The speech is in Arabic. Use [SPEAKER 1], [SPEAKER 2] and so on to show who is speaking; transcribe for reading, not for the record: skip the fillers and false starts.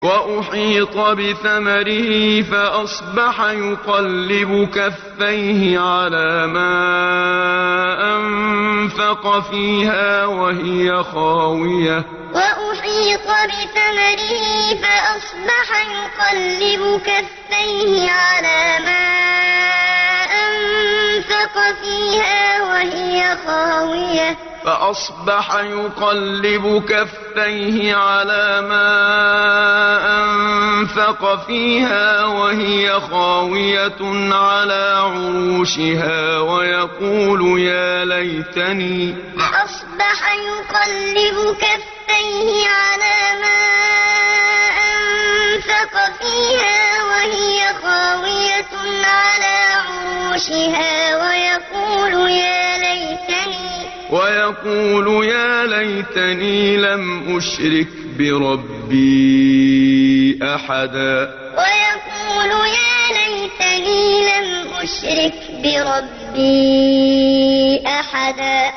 [SPEAKER 1] وأحيط بثمره فأصبح يقلب كفيه على ما أنفق فيها وهي خاوية
[SPEAKER 2] وأحيط بثمره فأصبح يقلب كفيه على ما أنفق فيها وهي خاوية
[SPEAKER 1] فأصبح يقلب كفيه على ما أنفق فيها وهي خاوية على عروشها ويقول يا ليتني
[SPEAKER 2] فأصبح يقلب كفيه على ما أنفق فيها وهي خاوية على عروشها
[SPEAKER 1] ويقول يا ليتني لم أشرك بربي أحدا
[SPEAKER 2] ويقول يا ليتني لم أشرك بربي أحدا